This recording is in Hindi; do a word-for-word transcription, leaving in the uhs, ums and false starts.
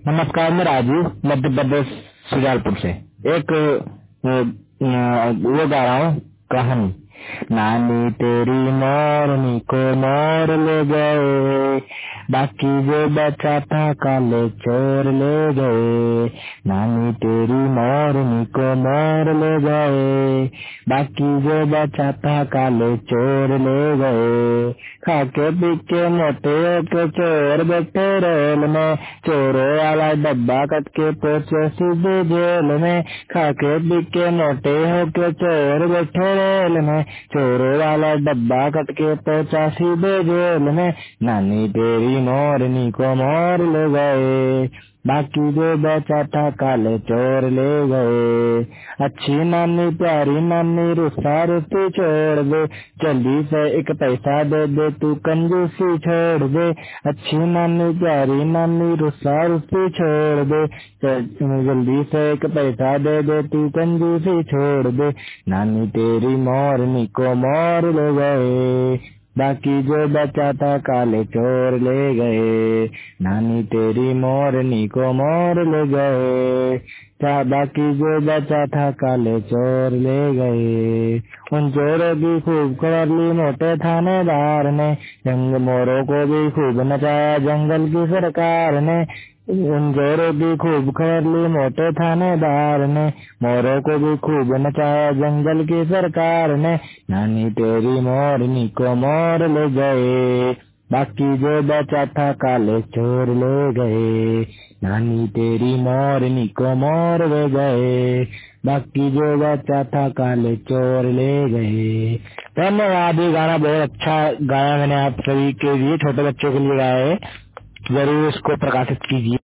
नमस्कार, मैं राजू मध्य प्रदेश सुजालपुर से एक अ, अ, वो गा रहा हूँ कहानी। नानी तेरी मोरनी को मोर ले गए, बाकी जो बचा था काले चोर ले गए। नानी तेरी मोरनी को मोर ले गए, बाकी जो बचा था काले चोर ले गए। खाके पी के मोटे के चोर बैठे रेल में, चोरों वाला डब्बा कट के पहुंचे सीधे जेल में। खाके पी के मोटे होके चोर बैठे रेल में, चोरों वाला डब्बा कट के पहुंचा सीधे जेल में। नानी तेरी मोरनी को मोर ले गए, बाकी जो बचा था काले चोर ले गए। अच्छी नानी प्यारी नानी रुस्सा रुस्सी छोड़ दे, जल्दी से एक पैसा दे दे तू कंजूसी छोड़ दे। अच्छी नानी प्यारी नानी रुस्सा रुस्सी छोड़ दे, जल्दी से एक पैसा दे दे तू कंजूसी छोड़ दे। नानी तेरी मोरनी को मोर ले गए, बाकी जो बचा था काले चोर ले गए। नानी तेरी मोरनी को मोर ले गए, बाकी जो बचा था काले चोर ले गए। उन चोरों की खूब खबर ली मोटे थानेदार ने, जंग मोरों को भी खूब नचाया जंगल की सरकार ने। उन चोरों की खूब खबर ली मोटे थानेदार ने, मोरों को भी खूब नचाया जंगल की सरकार ने। नानी तेरी मोरनी को मोर ले गए, बाकी जो बचा था काले चोर ले गए। नानी तेरी मोरनी को मोर ले गए, बाकी जो बचा था काले चोर ले गए। धन्यवाद। ये गाना बहुत अच्छा गाया मैंने आप सभी के लिए, छोटे बच्चों के लिए गाया है। जरूर इसको प्रकाशित कीजिए।